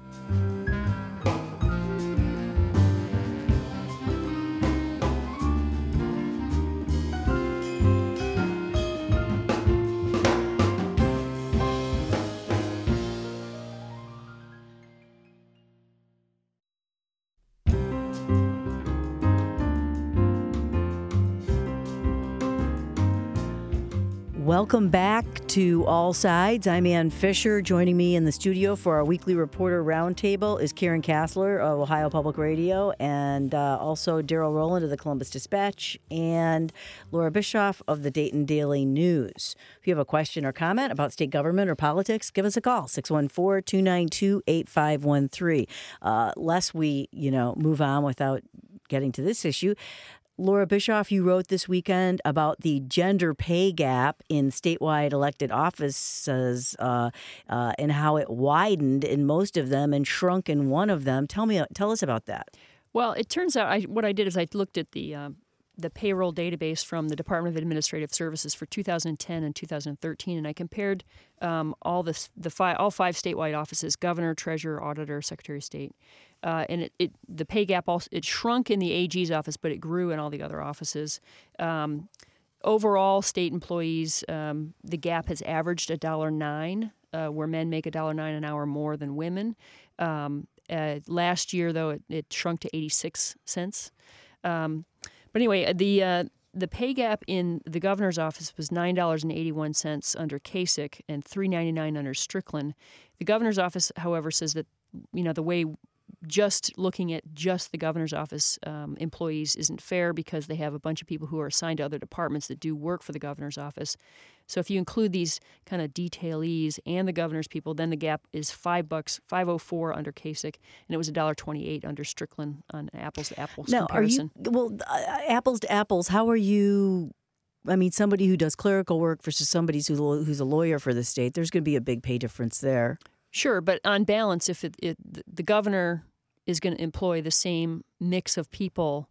S1: Welcome back to All Sides. I'm Ann Fisher. Joining me in the studio for our weekly reporter roundtable is Karen Kassler of Ohio Public Radio, and uh, also Daryl Rowland of the Columbus Dispatch, and Laura Bischoff of the Dayton Daily News. If you have a question or comment about state government or politics, give us a call, six one four, two nine two, eight five one three. Uh, lest we, you know, move on without getting to this issue, Laura Bischoff, you wrote this weekend about the gender pay gap in statewide elected offices uh, uh, and how it widened in most of them and shrunk in one of them. Tell me, tell us about that.
S3: Well, it turns out I, what I did is I looked at the uh, the payroll database from the Department of Administrative Services for two thousand ten and two thousand thirteen, and I compared um, all this, the five, all five statewide offices: governor, treasurer, auditor, secretary of state. Uh, and it, it the pay gap also it shrunk in the A G's office, but it grew in all the other offices. Um, overall, state employees, um, the gap has averaged a dollar nine, uh, where men make a dollar nine an hour more than women. Um, uh, last year, though, it, it shrunk to eighty-six cents. Um, but anyway, the uh, the pay gap in the governor's office was nine dollars and eighty-one cents under Kasich and three ninety-nine under Strickland. The governor's office, however, says that you know the way just looking at just the governor's office um, employees isn't fair because they have a bunch of people who are assigned to other departments that do work for the governor's office. So if you include these kind of detailees and the governor's people, then the gap is five bucks, five oh four under Kasich, and it was a dollar twenty-eight under Strickland on an apples to apples
S1: now,
S3: comparison.
S1: Are you, well, uh, apples to apples, how are you? I mean, somebody who does clerical work versus somebody who's who's a lawyer for the state, there's going to be a big pay difference there.
S3: Sure, but on balance, if it, it, the governor is going to employ the same mix of people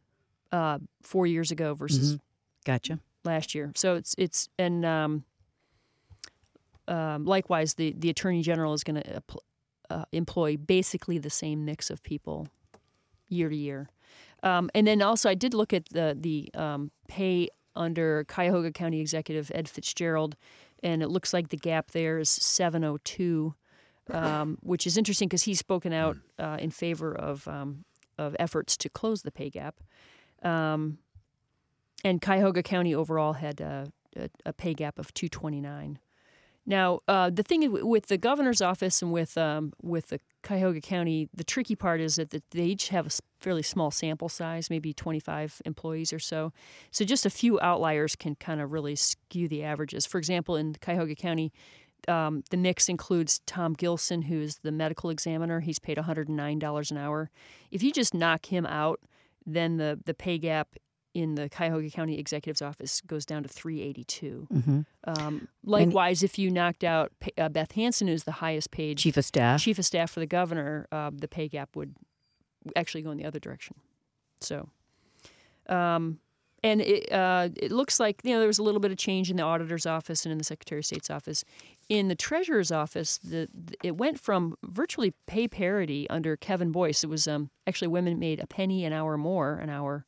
S3: uh, four years ago versus
S1: mm-hmm. Gotcha.
S3: last year, so it's it's and um, um, likewise, the, the attorney general is going to uh, employ basically the same mix of people year to year, um, and then also I did look at the the um, pay under Cuyahoga County Executive Ed Fitzgerald, and it looks like the gap there is seven oh two. Um, which is interesting because he's spoken out uh, in favor of um, of efforts to close the pay gap. Um, and Cuyahoga County overall had a, a, a pay gap of two twenty-nine. Now, uh, the thing with the governor's office and with um, with the Cuyahoga County, the tricky part is that they each have a fairly small sample size, maybe twenty-five employees or so. So just a few outliers can kind of really skew the averages. For example, in Cuyahoga County, Um, the mix includes Tom Gilson, who is the medical examiner. He's paid one hundred nine dollars an hour. If you just knock him out, then the, the pay gap in the Cuyahoga County Executive's office goes down to three eighty-two.
S1: Mm-hmm.
S3: Um, likewise, and if you knocked out uh, Beth Hansen, who's the highest paid
S1: chief of staff,
S3: chief of staff for the governor, uh, the pay gap would actually go in the other direction. So, um, and it uh, it looks like you know there was a little bit of change in the auditor's office and in the Secretary of State's office. In the treasurer's office, the, the it went from virtually pay parity under Kevin Boyce. It was um, actually women made a penny an hour more an hour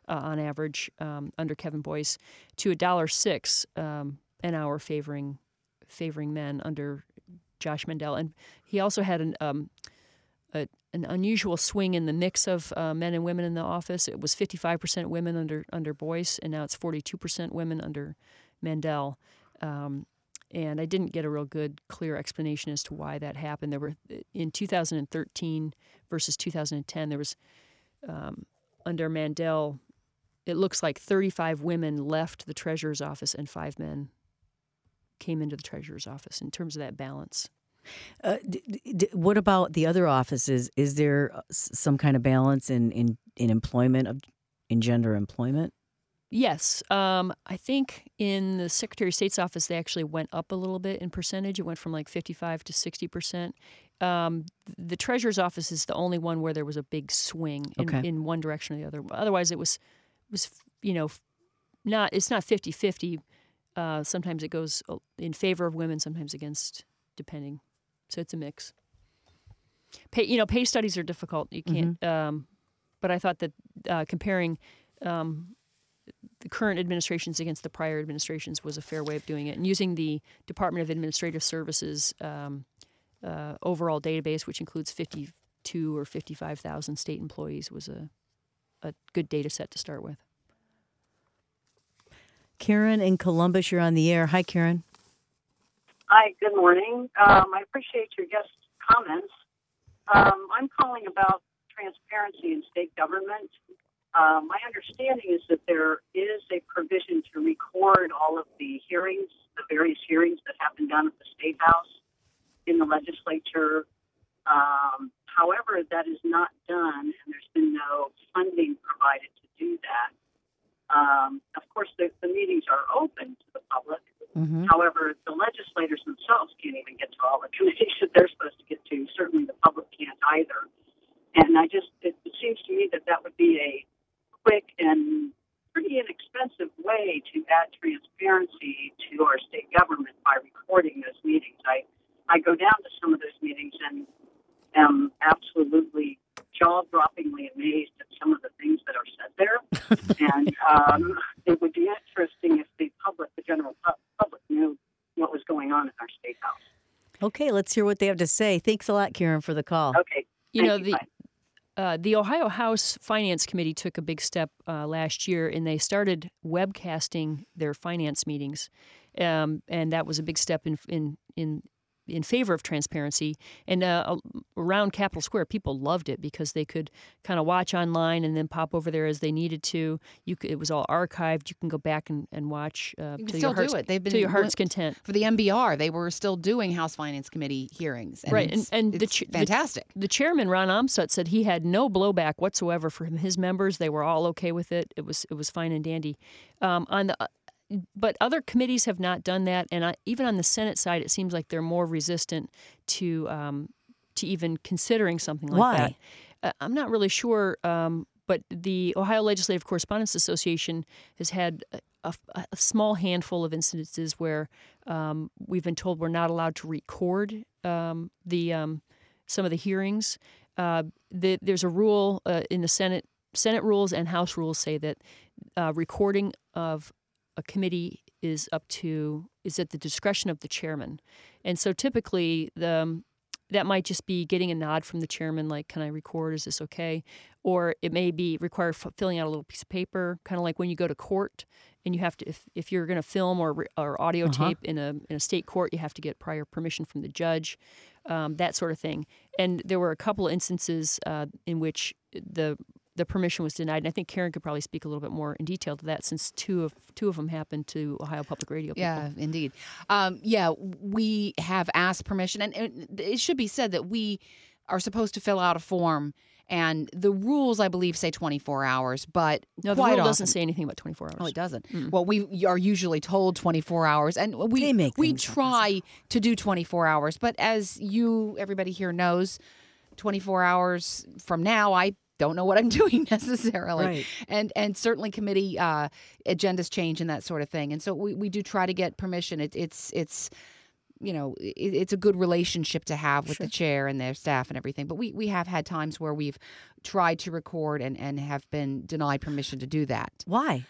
S3: uh, on average um, under Kevin Boyce, to a dollar six um, an hour favoring favoring men under Josh Mandel. And he also had an um, a, an unusual swing in the mix of uh, men and women in the office. It was fifty-five percent women under under Boyce, and now it's forty-two percent women under Mandel. Um, and I didn't get a real good, clear explanation as to why that happened. There were in two thousand thirteen versus two thousand ten. There was um, under Mandel, it looks like thirty-five women left the treasurer's office and five men came into the treasurer's office in terms of that balance.
S1: Uh, d- d- what about the other offices? Is there some kind of balance in, in, in employment, of in gender employment?
S3: Yes. Um, I think in the Secretary of State's office, they actually went up a little bit in percentage. It went from like fifty-five to sixty percent. Um, the Treasurer's office is the only one where there was a big swing in,
S1: Okay.
S3: in one direction or the other. Otherwise, it was, was you know, not it's not fifty-fifty. Uh, sometimes it goes in favor of women, sometimes against, depending. So it's a mix. Pay, you know, pay studies are difficult. You can't. Mm-hmm. Um, but I thought that uh, comparing um, the current administrations against the prior administrations was a fair way of doing it, and using the Department of Administrative Services um, uh, overall database, which includes fifty-two or fifty-five thousand state employees, was a a good data set to start with.
S1: Karen in Columbus, you're on the air. Hi, Karen.
S6: Hi, good morning. Um, I appreciate your guest comments. Um, I'm calling about transparency in state government. Uh, my understanding is that there is a provision to record all of the hearings, the various hearings that have been done at the State House, in the legislature. Um, however, that is not done, and there's been no funding provided to do that. Um, of course, the, the meetings are open to the public. Mm-hmm. However, the legislators themselves can't even get to all the committees that they're supposed to get to. Certainly the public can't either. And I just, it, it seems to me that that would be a quick and pretty inexpensive way to add transparency to our state government by recording those meetings. I, I go down to some of those meetings and am absolutely jaw-droppingly amazed at some of the things that are said there. And um, it would be interesting if the public, the general pu- public, knew what was going on in our state house.
S1: Okay, let's hear what they have to say. Thanks a lot, Karen, for the call.
S6: Okay.
S3: You
S6: Thank
S3: know,
S6: you.
S3: the
S6: Bye.
S3: uh, the Ohio House Finance Committee took a big step uh, last year, and they started webcasting their finance meetings, um, and that was a big step in in in. in favor of transparency. And uh, around Capitol Square, people loved it because they could kind of watch online and then pop over there as they needed to. You could, it was all archived. You can go back and, and watch uh,
S4: You can
S3: to
S4: still
S3: your heart's,
S4: do it. They've been
S3: to your heart's content.
S4: For the M B R, they were still doing House Finance Committee hearings. And
S3: right,
S4: it's,
S3: and, and the,
S4: it's
S3: ch-
S4: fantastic.
S3: The, the chairman, Ron Amstutz, said he had no blowback whatsoever from his members. They were all okay with it. It was it was fine and dandy. Um, on the But other committees have not done that, and I, even on the Senate side, it seems like they're more resistant to um, to even considering something like
S1: Why?
S3: that. Uh, I'm not really sure, um, but the Ohio Legislative Correspondents Association has had a, a, a small handful of instances where um, we've been told we're not allowed to record um, the um, some of the hearings. Uh, the, there's a rule uh, in the Senate. Senate rules and House rules say that uh, recording of a committee is up to is at the discretion of the chairman, and so typically the um, that might just be getting a nod from the chairman, like, "Can I record? Is this okay?" Or it may be require f- filling out a little piece of paper, kind of like when you go to court and you have to if, if you're going to film or or audio
S1: Uh-huh.
S3: tape in a in a state court, you have to get prior permission from the judge, um, that sort of thing. And there were a couple of instances uh, in which the the permission was denied, and I think Karen could probably speak a little bit more in detail to that, since two of two of them happened to Ohio Public Radio people.
S4: Yeah, indeed. Um, yeah, we have asked permission, and, and it should be said that we are supposed to fill out a form, and the rules, I believe, say twenty-four hours, but
S3: No, the
S4: quite
S3: rule
S4: often,
S3: doesn't say anything about twenty-four hours.
S4: Oh, it doesn't.
S3: Mm.
S4: Well, we are usually told twenty-four hours, and we
S1: They make
S4: we
S1: things up.
S4: try to do twenty-four hours. But as you, everybody here knows, twenty-four hours from now, I don't know what I'm doing necessarily.
S1: Right.
S4: And and certainly committee uh, agendas change and that sort of thing. And so we, we do try to get permission. It, it's it's you know, it, it's a good relationship to have with
S3: Sure.
S4: the chair and their staff and everything. But we, we have had times where we've tried to record and, and have been denied permission to do that.
S1: Why?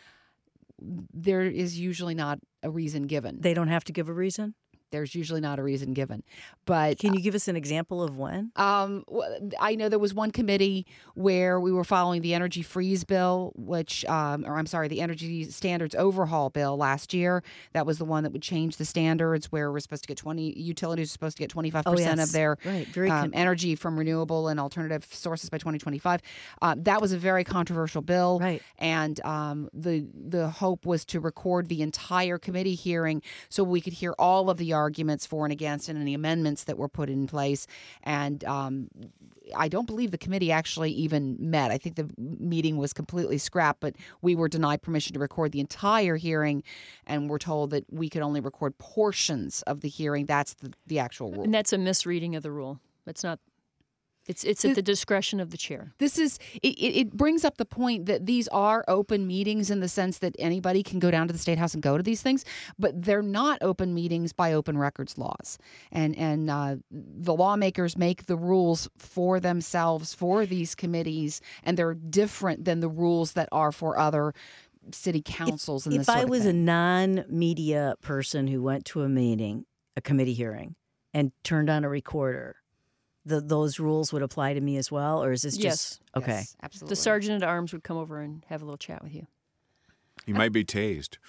S4: There is usually not a reason given.
S1: They don't have to give a reason?
S4: There's usually not a reason given. But
S1: Can you give us an example of when?
S4: Um, w- I know there was one committee where we were following the energy freeze bill, which, um, or I'm sorry, the energy standards overhaul bill last year. That was the one that would change the standards where we're supposed to get twenty utilities are supposed to get twenty-five percent
S1: Oh, yes.
S4: of their
S1: Right, very
S4: um,
S1: con-
S4: energy from renewable and alternative sources by twenty twenty-five. Uh, that was a very controversial bill,
S1: Right.
S4: and um, the the hope was to record the entire committee hearing so we could hear all of the arguments for and against and any amendments that were put in place. And um, I don't believe the committee actually even met. I think the meeting was completely scrapped, but we were denied permission to record the entire hearing, and we're told that we could only record portions of the hearing. That's the, the actual rule.
S3: And that's a misreading of the rule. That's not. It's it's at the discretion of the chair.
S4: This is it, it it brings up the point that these are open meetings in the sense that anybody can go down to the State House and go to these things, but they're not open meetings by open records laws. And and uh, the lawmakers make the rules for themselves for these committees, and they're different than the rules that are for other city councils and
S1: If
S4: this sort
S1: I
S4: of
S1: was
S4: thing.
S1: a non-media person who went to a meeting, a committee hearing, and turned on a recorder, the, those rules would apply to me as well? Or is this just...
S3: Yes.
S1: Okay.
S4: Yes, absolutely.
S3: The sergeant at arms would come over and have a little chat with you.
S2: You might be tased.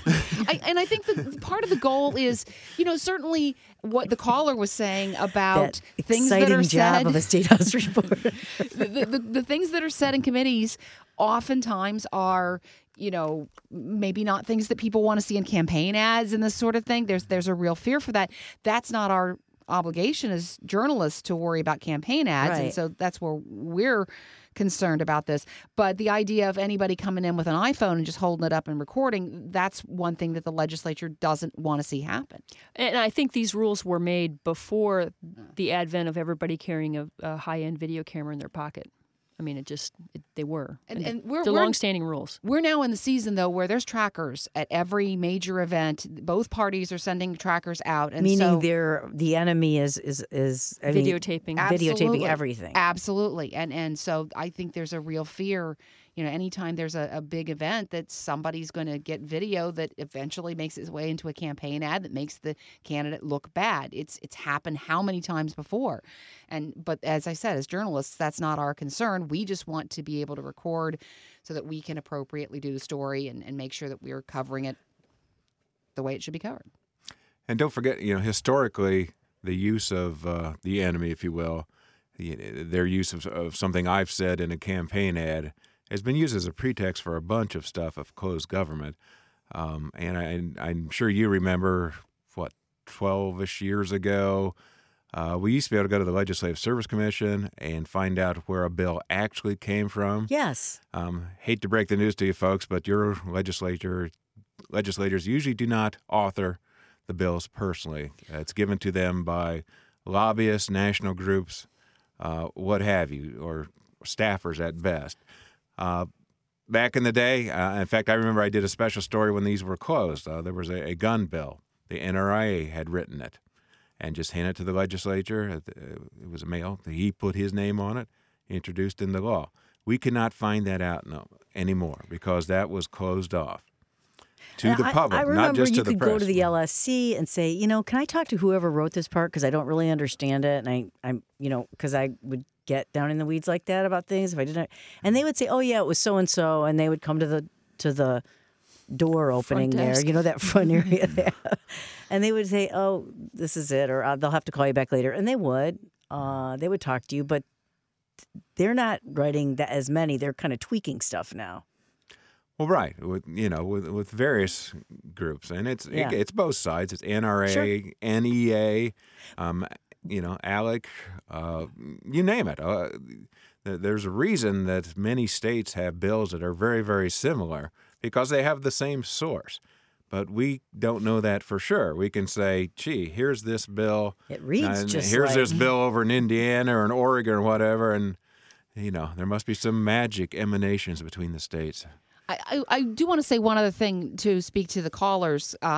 S4: I, and I think that part of the goal is, you know, certainly what the caller was saying about
S1: That
S4: things that
S1: exciting
S4: are
S1: job
S4: said,
S1: of a State House reporter.
S4: the, the, the things that are said in committees oftentimes are, you know, maybe not things that people want to see in campaign ads and this sort of thing. There's there's a real fear for that. That's not our obligation as journalists to worry about campaign ads,
S1: Right.
S4: and so that's where we're concerned about this. But the idea of anybody coming in with an iPhone and just holding it up and recording, that's one thing that the legislature doesn't want to see happen.
S3: And I think these rules were made before the advent of everybody carrying a, a high-end video camera in their pocket. I mean, it just, it, they were.
S4: And, and we're,
S3: they're
S4: we're
S3: long-standing rules.
S4: We're now in the season, though, where there's trackers at every major event. Both parties are sending trackers out. And
S1: Meaning
S4: so,
S1: they're, the enemy is, is, is I mean,
S3: Videotaping.
S1: videotaping
S4: Absolutely.
S1: everything.
S4: Absolutely. And and so I think there's a real fear, you know, anytime there's a, a big event that somebody's going to get video that eventually makes its way into a campaign ad that makes the candidate look bad. It's it's happened how many times before? And but as I said, as journalists, that's not our concern. We just want to be able to record so that we can appropriately do the story and, and make sure that we're covering it the way it should be covered.
S2: And don't forget, you know, historically, the use of uh, the enemy, if you will, the, their use of, of something I've said in a campaign ad has been used as a pretext for a bunch of stuff of closed government. Um, and I, I'm sure you remember, what, twelve-ish years ago, uh, we used to be able to go to the Legislative Service Commission and find out where a bill actually came from.
S1: Yes.
S2: Um, hate to break the news to you folks, but your legislature legislators usually do not author the bills personally. Uh, it's given to them by lobbyists, national groups, uh, what have you, or staffers at best. Uh, back in the day, uh, in fact, I remember I did a special story when these were closed. Uh, there was a, a gun bill. The N R I A had written it and just handed it to the legislature. It was a male. He put his name on it, introduced in the law. We cannot find that out no, anymore because that was closed off to the
S1: I-
S2: public,
S1: I, remember
S2: not just
S1: you
S2: to the
S1: could
S2: press.
S1: go to the L S C and say, you know, can I talk to whoever wrote this part because I don't really understand it, and I, I'm, you know, because I would get down in the weeds like that about things if I didn't, and they would say, oh yeah, it was so and so, and they would come to the to the door opening there,
S3: desk.
S1: you know, that front area there, and they would say, oh, this is it, or uh, they'll have to call you back later, and they would, uh, they would talk to you, but they're not writing that as many. They're kind of tweaking stuff now.
S2: Well, right, with you know, with with various groups, and it's
S1: Yeah.
S2: it, it's both sides. It's N R A,
S1: Sure.
S2: N E A, um, you know, ALEC, uh, you name it. Uh, th- there's a reason that many states have bills that are very, very similar because they have the same source. But we don't know that for sure. We can say, gee, here's this bill.
S1: It reads
S2: and
S1: just
S2: here's
S1: like-
S2: this bill over in Indiana or in Oregon or whatever, and you know, there must be some magic emanations between the states.
S4: I, I, I do want to say one other thing to speak to the callers. Uh,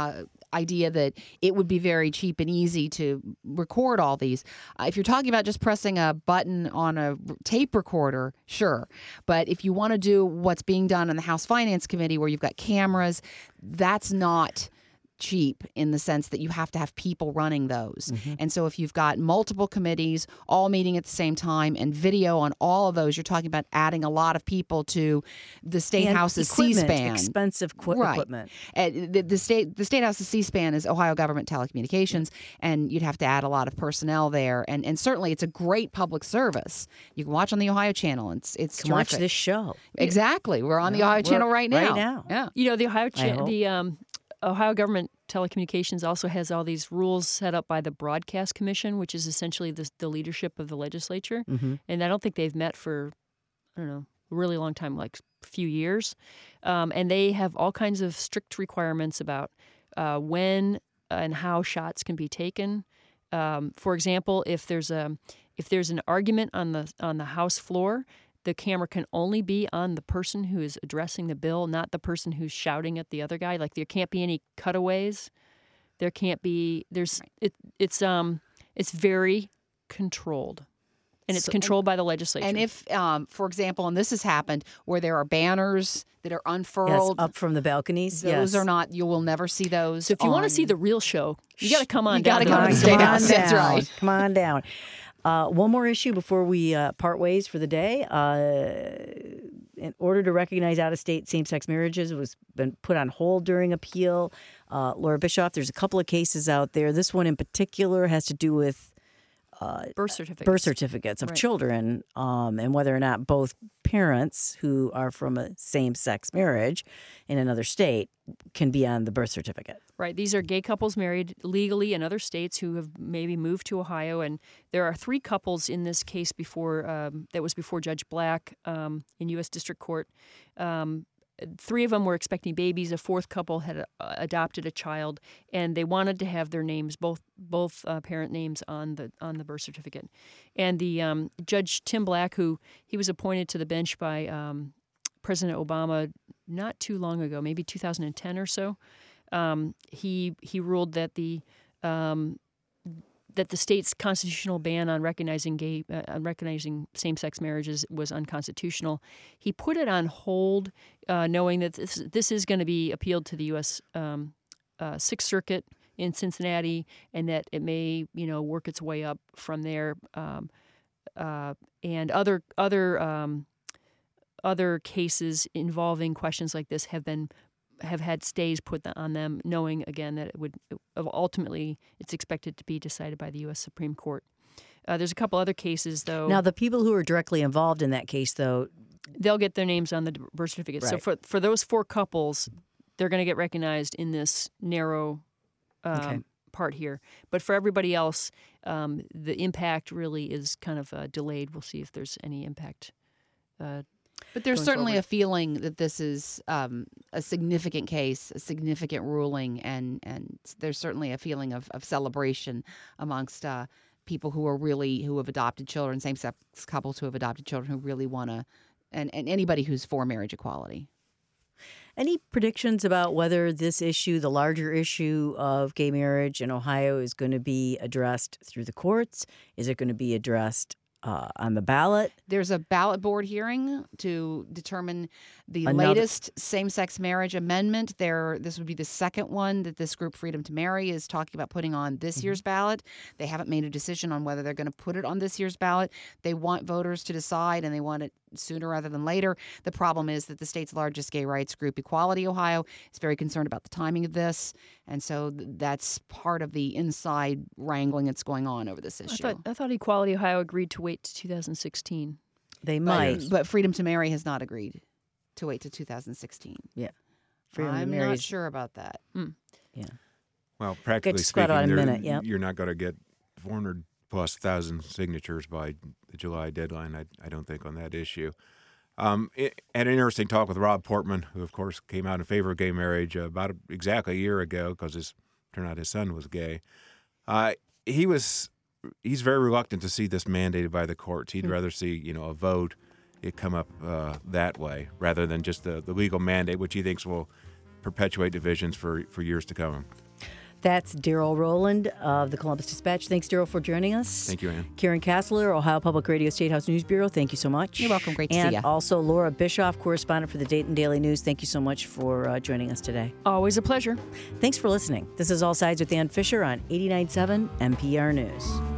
S4: idea that it would be very cheap and easy to record all these. Uh, if you're talking about just pressing a button on a tape recorder, sure. But if you want to do what's being done in the House Finance Committee where you've got cameras, that's not cheap in the sense that you have to have people running those. Mm-hmm. And so if you've got multiple committees all meeting at the same time and video on all of those, you're talking about adding a lot of people to the State
S1: and
S4: House's C-SPAN.
S1: Expensive qu-
S4: right.
S1: equipment.
S4: And the, the state the State House's C-SPAN is Ohio Government Telecommunications, and you'd have to add a lot of personnel there. And and certainly it's a great public service. You can watch on the Ohio Channel. It's it's
S1: can
S4: terrific.
S1: watch this show.
S4: Exactly. We're on the Ohio Channel right now.
S1: Right now.
S4: Yeah.
S3: You know, the Ohio cha- the um, Ohio Government Telecommunications also has all these rules set up by the Broadcast Commission, which is essentially the, the leadership of the legislature. Mm-hmm. And I don't think they've met for, I don't know, a really long time, like a few years. Um, and they have all kinds of strict requirements about uh, when and how shots can be taken. Um, for example, if there's a if there's an argument on the on the House floor, the camera can only be on the person who is addressing the bill, not the person who's shouting at the other guy. Like there can't be any cutaways. There can't be. There's it. It's um. It's very controlled, and it's so, controlled and, by the legislature.
S4: And if, um, for example, and this has happened where there are banners that are unfurled
S1: yes, up from the balconies,
S4: those
S1: yes.
S4: are not. You will never see those.
S3: So if you
S4: on,
S3: want to see the real show, you got to come on
S4: you
S3: down.
S4: You got to come to the State House. That's right.
S1: Come on down. Uh, one more issue before we uh, part ways for the day. Uh, in order to recognize out-of-state same-sex marriages, it was been put on hold during appeal. Uh, Laura Bischoff, there's a couple of cases out there. This one in particular has to do with uh,
S3: birth certificates,
S1: birth certificates of
S3: right. children,
S1: um, and whether or not both parents who are from a same-sex marriage in another state can be on the birth certificate.
S3: Right. These are gay couples married legally in other states who have maybe moved to Ohio, and there are three couples in this case before um, that was before Judge Black um, in U S District Court. Um, Three of them were expecting babies. A fourth couple had uh, adopted a child, and they wanted to have their names, both both uh, parent names, on the on the birth certificate. And the um, Judge Tim Black, who he was appointed to the bench by um, President Obama not too long ago, maybe two thousand ten or so, um, he he ruled that the um, that the state's constitutional ban on recognizing gay, uh, on recognizing same-sex marriages was unconstitutional. He put it on hold, uh, knowing that this, this is going to be appealed to the U S Um, uh, Sixth Circuit in Cincinnati, and that it may, you know, work its way up from there. Um, uh, and other other um, other cases involving questions like this have been. have had stays put on them, knowing, again, that it would ultimately, it's expected to be decided by the U S Supreme Court. Uh, there's a couple other cases, though.
S1: Now, the people who are directly involved in that case, though,
S3: they'll get their names on the birth certificate.
S1: Right.
S3: So for for those four couples, they're going to get recognized in this narrow um,
S1: okay.
S3: part here. But for everybody else, um, the impact really is kind of uh, delayed. We'll see if there's any impact. Uh,
S4: But there's
S3: Going
S4: certainly
S3: forward.
S4: a feeling that this is um, a significant case, a significant ruling, and, and there's certainly a feeling of, of celebration amongst uh, people who are really, who have adopted children, same-sex couples who have adopted children who really want to, and, and anybody who's for marriage equality.
S1: Any predictions about whether this issue, the larger issue of gay marriage in Ohio, is going to be addressed through the courts? Is it going to be addressed Uh, on the ballot?
S4: There's a ballot board hearing to determine the
S1: Another-
S4: latest same-sex marriage amendment. There, this would be the second one that this group, Freedom to Marry, is talking about putting on this
S1: Mm-hmm.
S4: year's ballot. They haven't made a decision on whether they're going to put it on this year's ballot. They want voters to decide, and they want it sooner rather than later. The problem is that the state's largest gay rights group, Equality Ohio, is very concerned about the timing of this, and so th- that's part of the inside wrangling that's going on over this
S3: I
S4: issue.
S3: thought I thought Equality Ohio agreed to wait to two thousand sixteen.
S1: They
S4: But,
S1: might.
S4: but Freedom to Marry has not agreed to wait to two thousand sixteen.
S1: Yeah. Freedom to
S4: I'm
S1: Marry
S4: not
S1: is-
S4: sure about that.
S1: Yeah.
S2: Well, practically
S1: Get spread out
S2: speaking,
S1: in a
S2: there-
S1: minute, yep.
S2: you're not going to get four hundred plus thousand signatures by the July deadline, I, I don't think, on that issue. Um, it, had an interesting talk with Rob Portman, who, of course, came out in favor of gay marriage uh, about a, exactly a year ago because his turned out his son was gay. Uh, he was he's very reluctant to see this mandated by the courts. He'd
S1: Hmm.
S2: rather see, you know, a vote it come up uh, that way rather than just the, the legal mandate, which he thinks will perpetuate divisions for, for years to come.
S1: That's Daryl Rowland of the Columbus Dispatch. Thanks, Daryl, for joining us.
S2: Thank you, Ann.
S1: Karen Kassler, Ohio Public Radio State House News Bureau. Thank you so much.
S4: You're welcome. Great to
S1: and
S4: see you.
S1: And also Laura Bischoff, correspondent for the Dayton Daily News. Thank you so much for uh, joining us today.
S3: Always a pleasure.
S1: Thanks for listening. This is All Sides with Ann Fisher on eighty-nine point seven N P R News.